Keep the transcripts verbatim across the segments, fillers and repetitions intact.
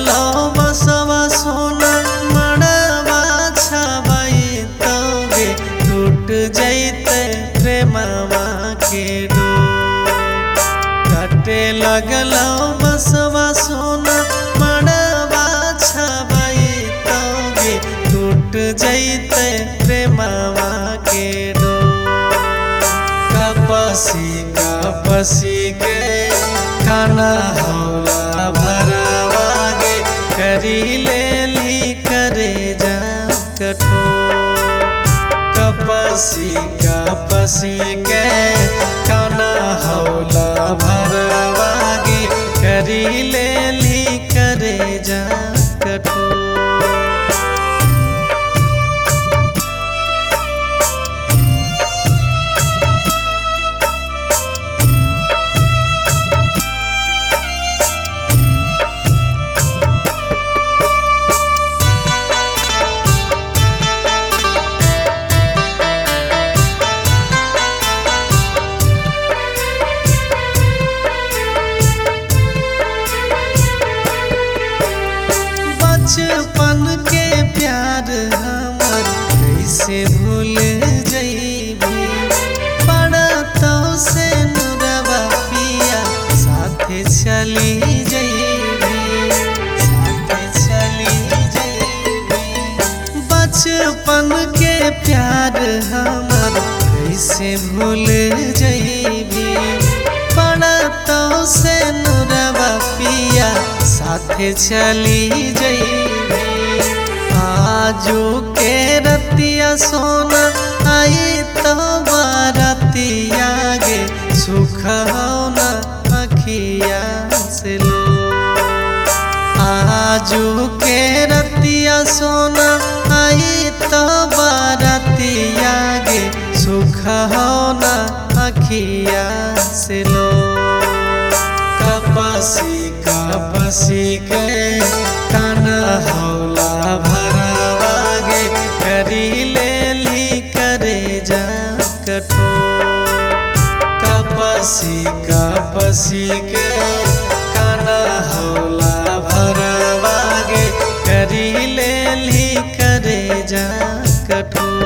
लगलो बसवा सोना मड़वा छबाई तोगे टूट जैते प्रेमवा के डोर। काटे लगलो बसवा सोना मड़वा छबाई तोगे टूट जैते प्रेमवा के डोर। कपसी कपसी के काना होला भरवागे करी लेली करे जा कठोर। कपसी कपसी के काना होला भरवागे करी लेली करे जा कठोर। बचपन के प्यार हमर कैसे भूल जइबी। पड़तो से नुरवा पिया साथे चली जइबी साथे चली जइबी। बचपन के प्यार हमर कैसे भूल जइबी। पड़तो से नुरवा पिया साथे चली जइबी। आजू के रतिया सोना आई तो बारतिया गे सुख होना अखिया से लो। आजू के रतिया सोना आई तो बारतिया गे सुख होना अखिया से लो। कपसी कपसी के काना होला भरवागे करी लेली करे जा कठोर। कपसी कपसी के काना होला भरवागे करी लेली करे जा कठोर।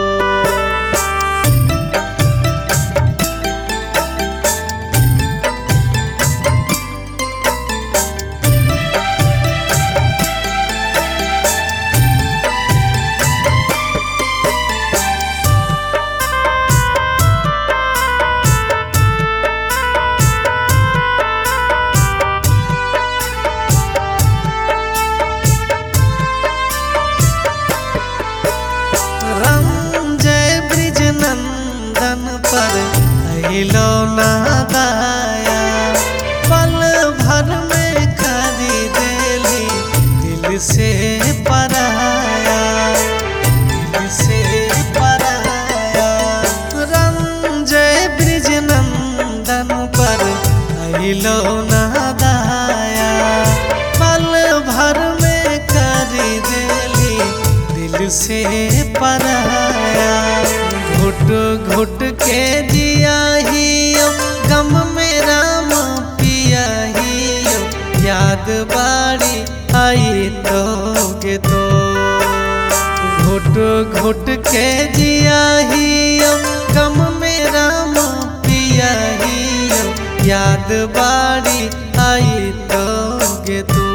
पर अइलो ना दाया पल भर में खरीदेली दिल से पराया दिल से पराया। रंजय ब्रिज नंदन पर अइलो ना दाया पल भर में खरीदेली दिल से पराया। घुट घुट के जिया हियो गम में राम पिया हियो याद बाड़ी आई तोगे तो। घुट घुट के जिया हियो गम में राम पिया हियो याद बाड़ी आई तोगे तो।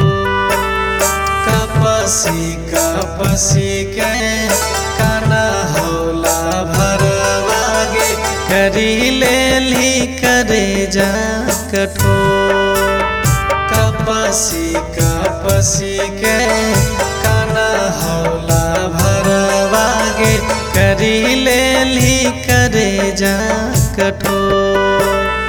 कपसी कपसी के काना होला भरवागे करी लेली करे जा कठोर। कपसी कपसी के काना होला भरवागे करी लेली करे जा कठोर।